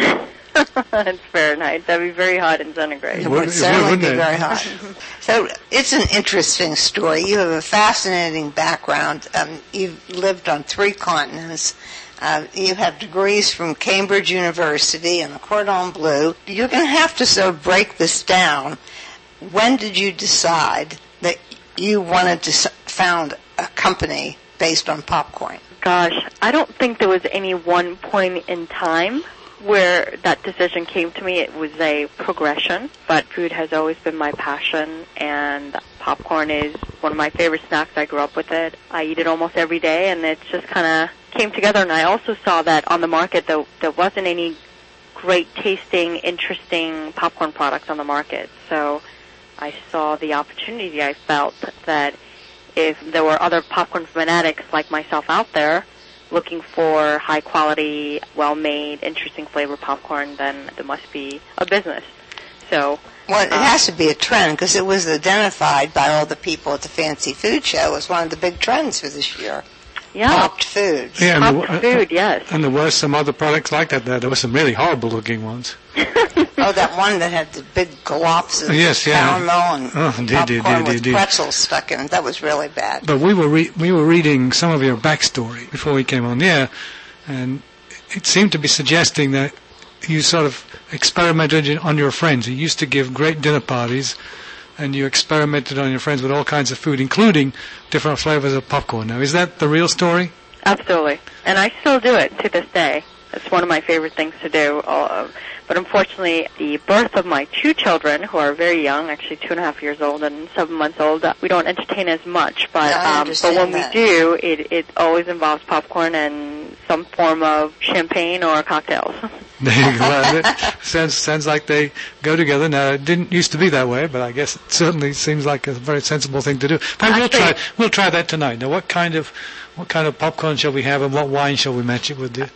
It's Fahrenheit. That'd be very hot in centigrade. It would- would it certainly would, be wouldn't it? very hot. So it's an interesting story. You have a fascinating background. Um, you've lived on three continents. Uh, you have degrees from Cambridge University and the Cordon Bleu. You're going to have to sort of break this down. When did you decide that you wanted to s- found a company based on popcorn? Gosh, I don't think there was any one point in time where that decision came to me. It was a progression, but food has always been my passion, and popcorn is one of my favorite snacks. I grew up with it. I eat it almost every day, and it just kind of came together. And I also saw that on the market there, there wasn't any great tasting, interesting popcorn products on the market. So I saw the opportunity. I felt that if there were other popcorn fanatics like myself out there looking for high-quality, well-made, interesting flavor popcorn, then there must be a business. So, Well, it has to be a trend because it was identified by all the people at the Fancy Food Show as one of the big trends for this year. yeah, Popped foods. Yeah, and popped there, food, yes. and there were some other products like that. There, there were some really horrible-looking ones. Oh, that one that had the big glops of Yes, yeah. caramel and Oh, indeed, indeed, popcorn with indeed. pretzels stuck in it. That was really bad. But we were re- we were reading some of your backstory before we came on the air, and it seemed to be suggesting that you sort of experimented on your friends. You used to give great dinner parties, and you experimented on your friends with all kinds of food, including different flavors of popcorn. Now, is that the real story? Absolutely. And I still do it to this day. It's one of my favorite things to do. Uh, but unfortunately, the birth of my two children, who are very young, actually two and a half years old and seven months old, uh, we don't entertain as much. But I um, but when that. we do, it it always involves popcorn and some form of champagne or cocktails. There you go. It sounds sounds like they go together. Now, it didn't used to be that way, but I guess it certainly seems like a very sensible thing to do. But we'll try we'll try that tonight. Now, what kind of what kind of popcorn shall we have, and what wine shall we match it with? Dear?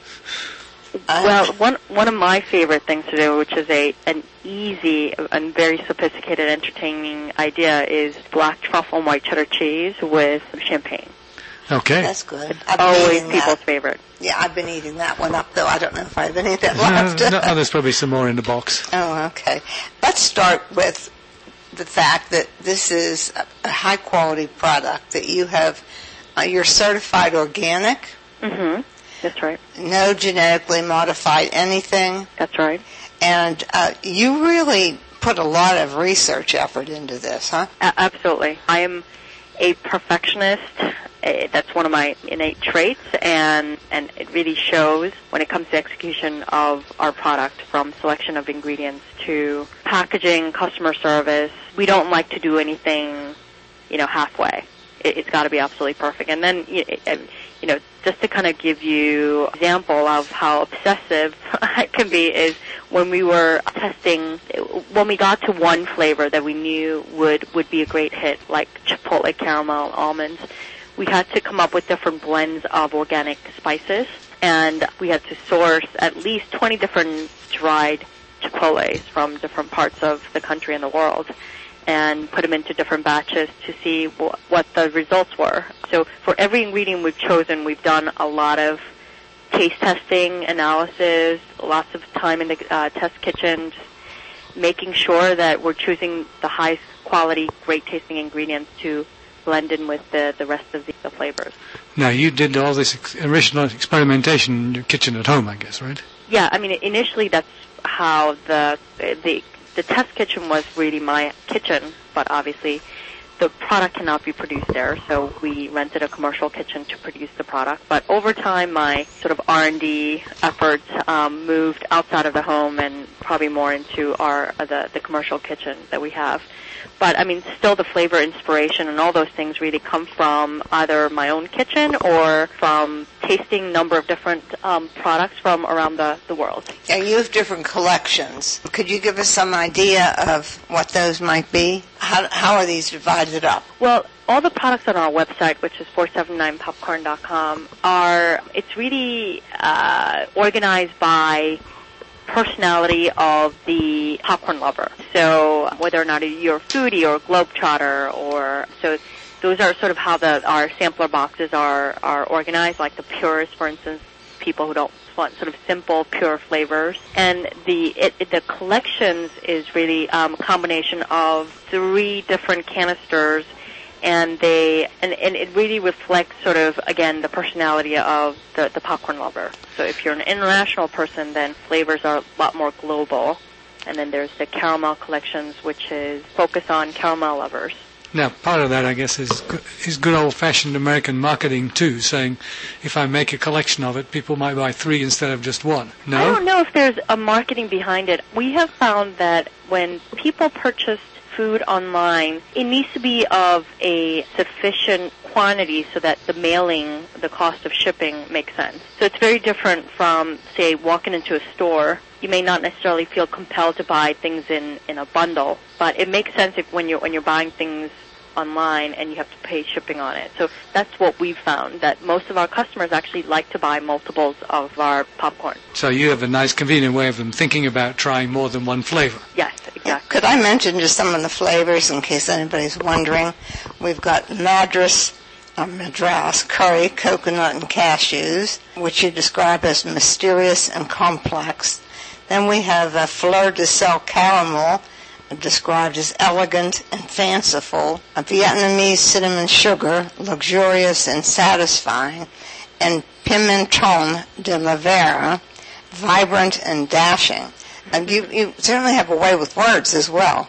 Well, one one of my favorite things to do, which is a an easy and very sophisticated, entertaining idea, is black truffle and white cheddar cheese with champagne. Okay. That's good. It's always people's that. favorite. Yeah, I've been eating that one up, though. I don't know if I have any that left. No, no, there's probably some more in the box. Oh, okay. Let's start with the fact that this is a high-quality product, that you have, uh, you're certified organic. Mm-hmm. That's right. No genetically modified anything. That's right. And uh, you really put a lot of research effort into this, huh? A- absolutely. I am a perfectionist. Uh, that's one of my innate traits, and, and it really shows when it comes to execution of our product, from selection of ingredients to packaging, customer service. We don't like to do anything, you know, halfway. It, it's got to be absolutely perfect. And then, you know, just to kind of give you an example of how obsessive I can be is when we were testing, when we got to one flavor that we knew would, would be a great hit, like Chipotle caramel almonds, we had to come up with different blends of organic spices, and we had to source at least twenty different dried chipotles from different parts of the country and the world, and put them into different batches to see wh- what the results were. So for every ingredient we've chosen, we've done a lot of taste testing, analysis, lots of time in the uh, test kitchen, just making sure that we're choosing the highest quality, great tasting ingredients to blend in with the, the rest of the, the flavors. Now, you did all this ex- original experimentation in your kitchen at home, I guess, right? Yeah, I mean, initially that's how the the the test kitchen was really my kitchen, but obviously the product cannot be produced there, so we rented a commercial kitchen to produce the product. But over time, my sort of R and D efforts um, moved outside of the home and probably more into our uh, the, the commercial kitchen that we have. But, I mean, still the flavor inspiration and all those things really come from either my own kitchen or from tasting a number of different um, products from around the, the world. Yeah, you have different collections. Could you give us some idea of what those might be? How, how are these divided up? Well, all the products on our website, which is four seven nine popcorn dot com, are, it's really uh, organized by personality of the popcorn lover. So whether or not you're a foodie or a globetrotter, or so those are sort of how the our sampler boxes are are organized. Like the purists, for instance, people who don't want sort of simple, pure flavors. And the it, it, the collections is really um, a combination of three different canisters. And they and, and it really reflects sort of, again, the personality of the, the popcorn lover. So if you're an international person, then flavors are a lot more global. And then there's the caramel collections, which is focused on caramel lovers. Now, part of that, I guess, is is good old-fashioned American marketing, too, saying if I make a collection of it, people might buy three instead of just one. No? I don't know if there's a marketing behind it. We have found that when people purchase food online, it needs to be of a sufficient quantity so that the mailing, the cost of shipping makes sense. So it's very different from, say, walking into a store. You may not necessarily feel compelled to buy things in, in a bundle, but it makes sense if when you're when you're buying things online and you have to pay shipping on it. So that's what we've found, that most of our customers actually like to buy multiples of our popcorn. So you have a nice, convenient way of them thinking about trying more than one flavor. Yes, exactly. Could I mention just some of the flavors in case anybody's wondering? We've got Madras, uh, Madras curry, coconut, and cashews, which you describe as mysterious and complex. Then we have a fleur de sel caramel, described as elegant and fanciful, a Vietnamese cinnamon sugar, luxurious and satisfying, and pimenton de la Vera, vibrant and dashing. And you, you certainly have a way with words as well.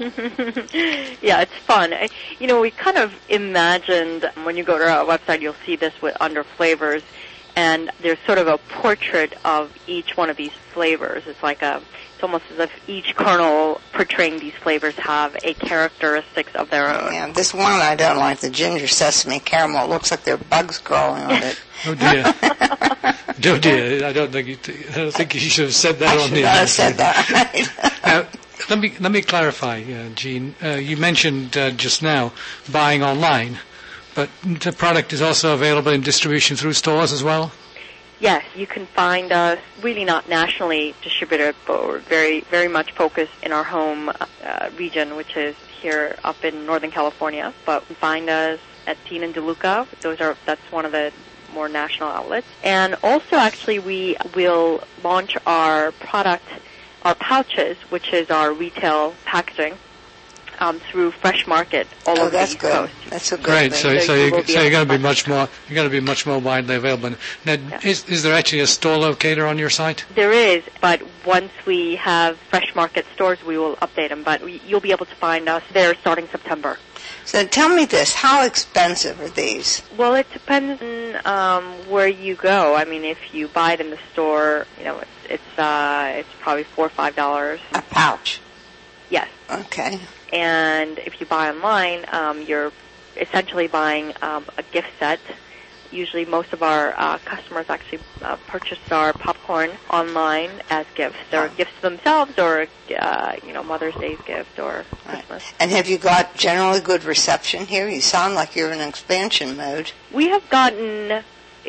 Yeah, it's fun. You know, we kind of imagined, when you go to our website, you'll see this with under flavors, and there's sort of a portrait of each one of these flavors. It's like a, it's almost as if each kernel portraying these flavors have a characteristics of their own. Yeah, this one I don't like, the ginger sesame caramel. It looks like there are bugs crawling on it. Oh dear. Oh dear. I don't think you, I don't think you should have said that I on should the not have said that. Now, let me let me clarify, uh, Jean. Uh, you mentioned uh, just now buying online, but the product is also available in distribution through stores as well? Yes, you can find us really not nationally distributed, but we're very, very much focused in our home uh, region, which is here up in Northern California. But you can find us at Dean and DeLuca. Those are that's one of the more national outlets. And also, actually, we will launch our product, our pouches, which is our retail packaging, um, through Fresh Market all Oh, over the that's East good. Coast. That's a good Great. thing. So, So so, you you, will be so you're able going to to be find much more. You're going to be much more widely available. Now, Yeah. is is there actually a store locator on your site? There is, but once we have Fresh Market stores, we will update them. But we, you'll be able to find us there starting September. So tell me this, how expensive are these? Well, it depends on um, where you go. I mean, if you buy it in the store, you know, it's it's uh, it's probably four or five dollars. A pouch. Yes. Okay. And if you buy online, um, you're essentially buying um, a gift set. Usually most of our uh, customers actually uh, purchase our popcorn online as gifts. They're gifts to themselves or, uh, you know, Mother's Day's gift or Christmas. And have you got generally good reception here? You sound like you're in expansion mode. We have gotten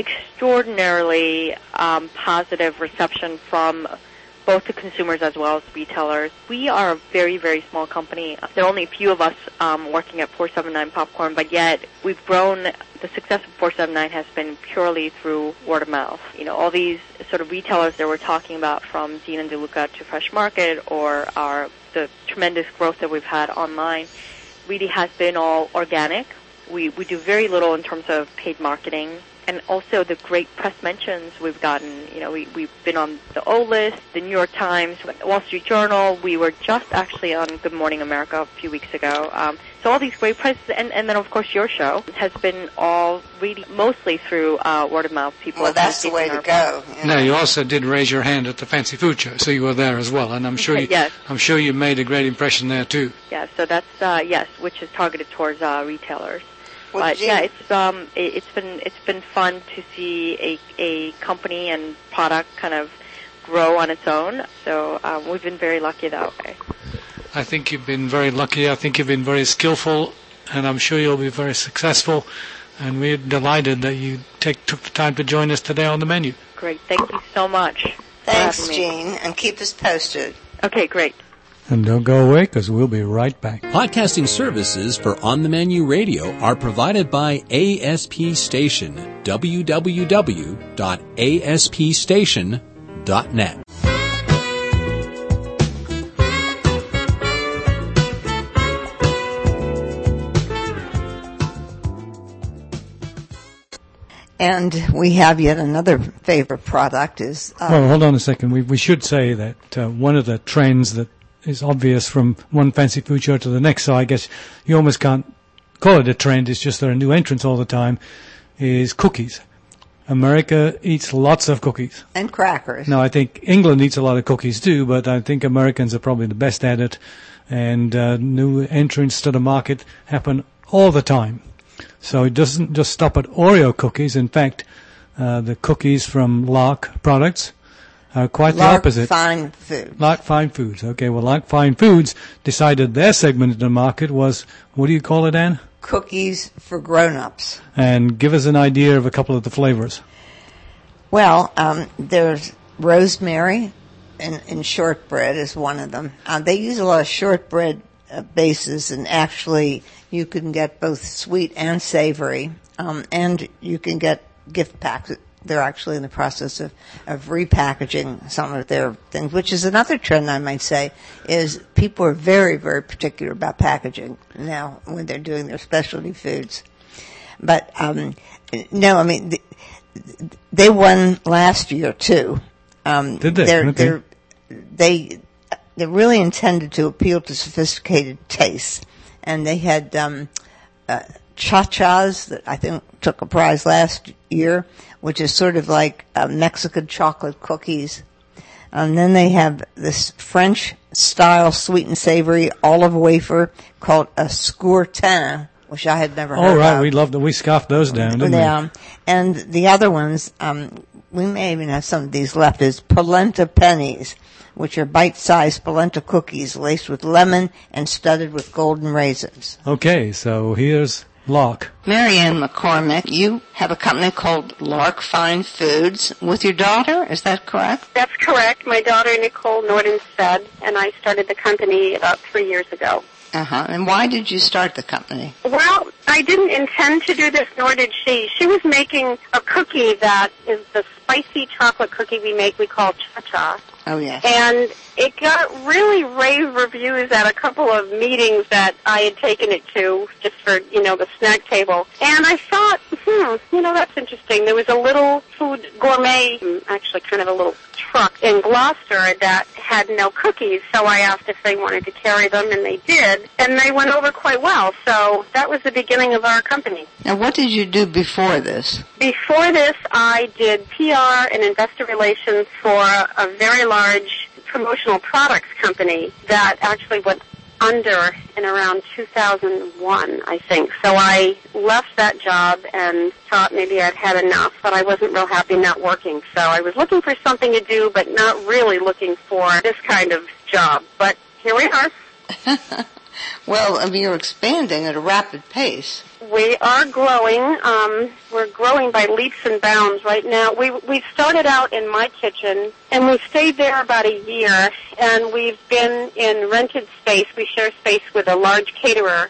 extraordinarily um, positive reception from both the consumers as well as retailers. We are a very, very small company. There are only a few of us um, working at four seventy-nine Popcorn, but yet we've grown. The success of four seventy-nine has been purely through word of mouth. You know, all these sort of retailers that we're talking about, from Dean and DeLuca to Fresh Market, or our the tremendous growth that we've had online, really has been all organic. We we do very little in terms of paid marketing. And also the great press mentions we've gotten. You know, we, we've been on the O List, the New York Times, Wall Street Journal. We were just actually on Good Morning America a few weeks ago. Um, so all these great press, and, and then of course your show has been all really mostly through uh, word of mouth. People. Well, that's the way to go. You know. No, you also did raise your hand at the Fancy Food Show, so you were there as well, and I'm sure you, Yes. I'm sure you made a great impression there too. Yeah, so that's uh, yes, which is targeted towards uh, retailers. Well, But Jean- yeah, it's um, it, it's been it's been fun to see a a company and product kind of grow on its own. So um, we've been very lucky that way. I think you've been very lucky. I think you've been very skillful, and I'm sure you'll be very successful. And we're delighted that you take took the time to join us today on the menu. Great, thank you so much. for Thanks, having me. Jean, and keep us posted. Okay, great. And don't go away, because we'll be right back. Podcasting services for On the Menu Radio are provided by A S P Station, w w w dot a s p station dot net. And we have yet another favorite product is... Uh, Well, hold on a second. We we should say that uh, one of the trends that is obvious from one fancy food show to the next, so I guess you almost can't call it a trend, it's just there are new entrants all the time, is cookies. America eats lots of cookies. and crackers. Now, I think England eats a lot of cookies too, but I think Americans are probably the best at it, and uh, new entrants to the market happen all the time. So it doesn't just stop at Oreo cookies. In fact, uh, the cookies from Lark Products are quite the Lark opposite. Fine Food. Lark Fine Foods. Okay, well, Lark Fine Foods decided their segment of the market was, what do you call it, Ann? Cookies for grown-ups. And give us an idea of a couple of the flavors. Well, um, there's rosemary and, and shortbread is one of them. Uh, they use a lot of shortbread uh, bases, and actually you can get both sweet and savory, um, and you can get gift packs. They're actually in the process of, of repackaging some of their things, which is another trend, I might say, is people are very, very particular about packaging now when they're doing their specialty foods. But, um, no, I mean, the, they won last year too. Um, Did they? They're, Okay. they're, they, they're really intended to appeal to sophisticated tastes. And they had, um, uh, Cha-Chas that I think took a prize last year, which is sort of like uh, Mexican chocolate cookies. And then they have this French-style sweet and savory olive wafer called a scourtin, which I had never heard Oh, right. of. We loved We scoffed those down, didn't yeah. we? And the other ones, um, we may even have some of these left, is polenta pennies, which are bite-sized polenta cookies laced with lemon and studded with golden raisins. Okay, so here's Lark. Marianne McCormick, you have a company called Lark Fine Foods with your daughter, is that correct? That's correct. My daughter, Nicole Nordenstead, and I started the company about three years ago. Uh-huh. And why did you start the company? Well, I didn't intend to do this, nor did she. She was making a cookie that is the spicy chocolate cookie we make, we call Cha-Cha. Oh, yes. And it got really rave reviews at a couple of meetings that I had taken it to, just for, you know, the snack table. And I thought, hmm, you know, that's interesting. There was a little food gourmet, actually kind of a little truck in Gloucester that had no cookies, so I asked if they wanted to carry them, and they did. And they went over quite well, so that was the beginning of our company. Now, what did you do before this? Before this, I did P R and investor relations for a very large promotional products company that actually went under in around two thousand one, I think. So I left that job and thought maybe I'd had enough, but I wasn't real happy not working. So I was looking for something to do, but not really looking for this kind of job. But here we are. Well, I mean, you're expanding at a rapid pace. We are growing. Um, we're growing by leaps and bounds right now. We we started out in my kitchen, and we stayed there about a year, and we've been in rented space. We share space with a large caterer,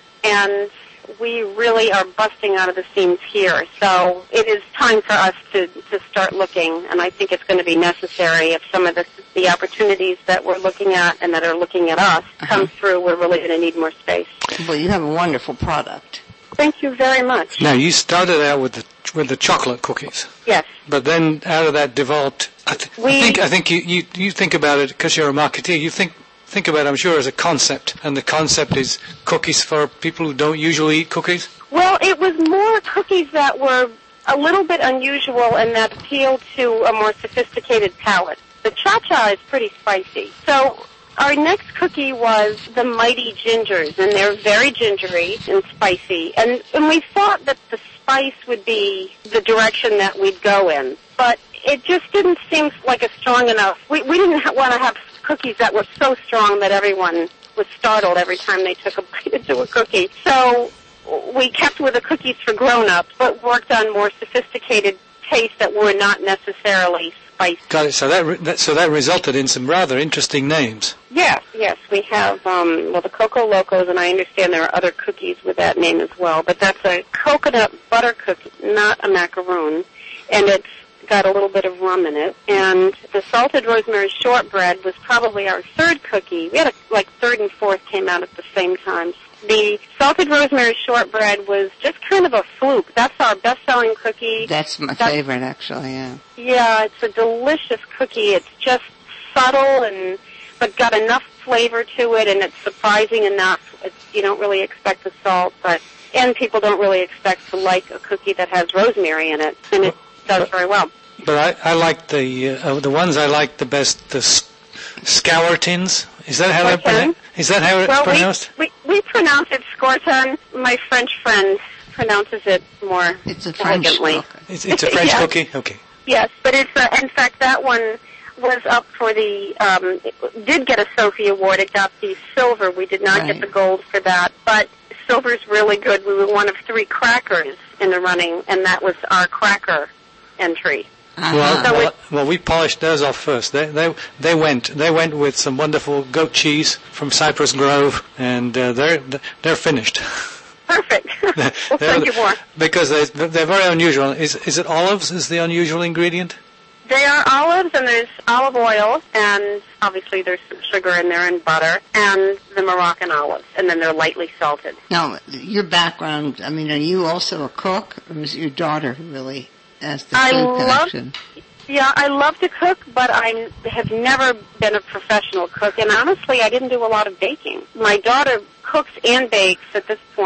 and we really are busting out of the seams here. So it is time for us to, to start looking, and I think it's going to be necessary if some of the, the opportunities that we're looking at and that are looking at us uh-huh. come through. We're really going to need more space. Well, you have a wonderful product. Thank you very much. Now, you started out with the with the chocolate cookies. Yes. But then out of that developed, I, th- we, I think I think you, you, you think about it because you're a marketeer. You think think about it, I'm sure, as a concept, and the concept is cookies for people who don't usually eat cookies. Well, it was more cookies that were a little bit unusual and that appealed to a more sophisticated palate. The Cha-Cha is pretty spicy. So our next cookie was the Mighty Gingers, and they're very gingery and spicy. And, and we thought that the spice would be the direction that we'd go in. But it just didn't seem like a strong enough. We, we didn't ha- want to have cookies that were so strong that everyone was startled every time they took a bite into a cookie. So we kept with the cookies for grown-ups, but worked on more sophisticated tastes that were not necessarily spicy. Got it. So that, re- that so that resulted in some rather interesting names. Yes, yes. We have, um, well, the Coco Locos, and I understand there are other cookies with that name as well, but that's a coconut butter cookie, not a macaroon, and it's got a little bit of rum in it. And the salted rosemary shortbread was probably our third cookie. We had a, like third and fourth came out at the same time. The salted rosemary shortbread was just kind of a fluke. That's our best-selling cookie. That's my That's, favorite, actually, yeah. Yeah, it's a delicious cookie. It's just subtle and but got enough flavor to it, and it's surprising enough. It's, you don't really expect the salt, but and people don't really expect to like a cookie that has rosemary in it, and it does very well. But I, I like the uh, the ones I like the best, the s- scourtins. Is that how they're pronounced? Is that how it's well, pronounced? We, we, we pronounce it scourtin. My French friend pronounces it more It's a French elegantly. cookie. It's, it's a French yes. cookie? Okay. Yes, but it's, uh, in fact, that one was up for the, um, it did get a Sophie Award. It got the silver. We did not Right. get the gold for that, but silver's really good. We were one of three crackers in the running, and that was our cracker entry. Uh-huh. Well, So well, it- well, we polished those off first. They, they, they went, they went with some wonderful goat cheese from Cypress Grove, and uh, they're, they're finished. Perfect. well, thank you more. Because they, they're very unusual. Is, is it olives? Is the unusual ingredient? They are olives, and there's olive oil, and obviously there's some sugar in there and butter, and the Moroccan olives, and then they're lightly salted. Now, your background, I mean, are you also a cook, or is it your daughter who really has the I food love, connection? yeah, I love to cook, but I have never been a professional cook, and honestly, I didn't do a lot of baking. My daughter cooks and bakes at this point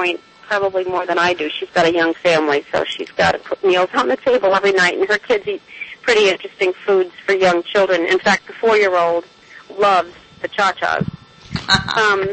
probably more than I do. She's got a young family, so she's got to put meals on the table every night, and her kids eat pretty interesting foods for young children. In fact, the four-year-old loves the cha-chas. um,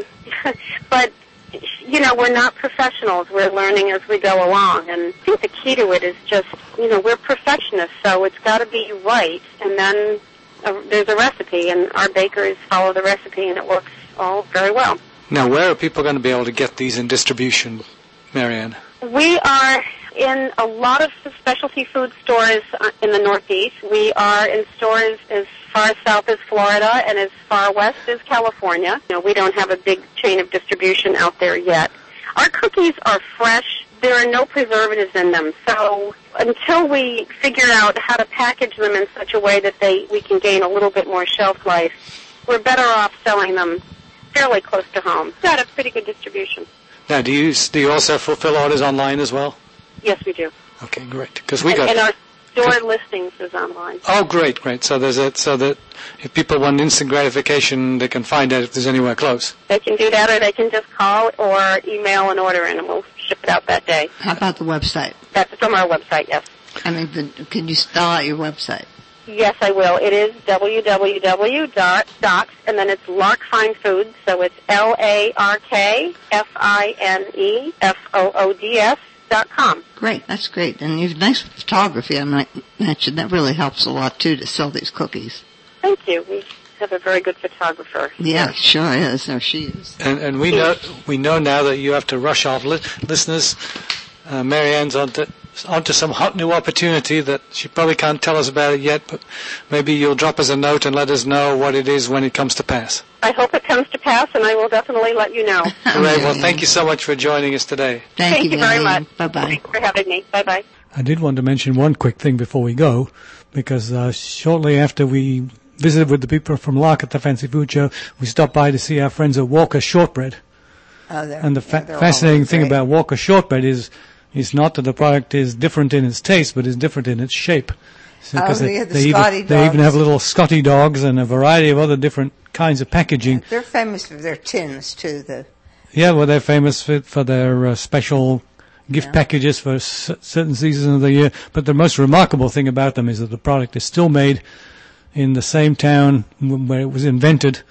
but, you know, we're not professionals. We're learning as we go along, and I think the key to it is just, you know, we're perfectionists, so it's got to be right, and then uh, there's a recipe, and our bakers follow the recipe, and it works all very well. Now, where are people going to be able to get these in distribution, Marianne? We are in a lot of specialty food stores in the Northeast. We are in stores as far south as Florida and as far west as California. You know, we don't have a big chain of distribution out there yet. Our cookies are fresh. There are no preservatives in them. So until we figure out how to package them in such a way that they we can gain a little bit more shelf life, we're better off selling them fairly close to home. Got a pretty good distribution. Now, do you do you also fulfill orders online as well? Yes, we do. Okay, great. Because we and, got and our store listings is online. Oh, great, great. So there's a, so that if people want instant gratification, they can find out if there's anywhere close. They can do that, or they can just call or email an order, in, and we'll ship it out that day. How about the website? That's from our website. Yes. I mean, the, can you spell out your website? Yes, I will. It is w w w dot docs, and then it's Larkfine Foods, so it's L A R K F I N E F O O D S dot com. Great, that's great. And you've nice photography, I might mention. That really helps a lot, too, to sell these cookies. Thank you. We have a very good photographer. Yeah, sure is, or she is. And, and we know we know now that you have to rush off. Li- listeners, uh, Marianne's on to onto some hot new opportunity that she probably can't tell us about it yet, but maybe you'll drop us a note and let us know what it is when it comes to pass. I hope it comes to pass, and I will definitely let you know. Great. Well, thank you so much for joining us today. Thank, thank you, you very much. Bye-bye. Thanks for having me. Bye-bye. I did want to mention one quick thing before we go, because uh, shortly after we visited with the people from Lark at the Fancy Food Show, we stopped by to see our friends at Walker Shortbread. Oh, and the fa- yeah, fascinating thing great. about Walker Shortbread is It's not that the product is different in its taste, but it's different in its shape. So, oh, they, yeah, the they, Scotty even, they even have little Scotty dogs and a variety of other different kinds of packaging. Yeah, they're famous for their tins, too. The Yeah, well, they're famous for, for their uh, special gift yeah. packages for s- certain seasons of the year. But the most remarkable thing about them is that the product is still made in the same town where it was invented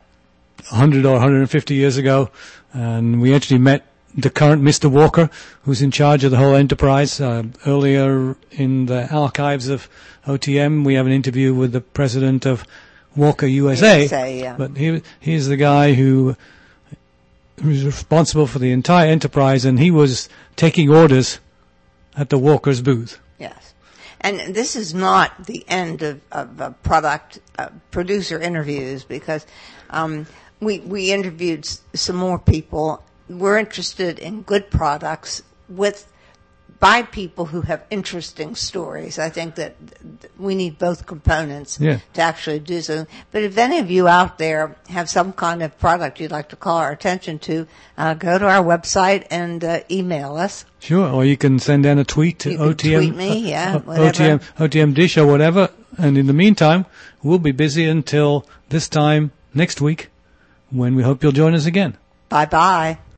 one hundred or one hundred fifty years ago. And we actually met the current Mister Walker, who's in charge of the whole enterprise. Uh, earlier in the archives of O T M, we have an interview with the president of Walker U S A. U S A, yeah. But he he's the guy who who's responsible for the entire enterprise, and he was taking orders at the Walker's booth. Yes. And this is not the end of, of uh, product uh, producer interviews, because um, we we interviewed s- some more people. We're interested in good products with by people who have interesting stories. I think that we need both components Yeah. to actually do so. But if any of you out there have some kind of product you'd like to call our attention to, uh, go to our website and uh, email us. Sure, or you can send in a tweet to You can O T M, tweet me, yeah, uh, whatever. O T M, O T M Dish or whatever. And in the meantime, we'll be busy until this time next week, when we hope you'll join us again. Bye-bye.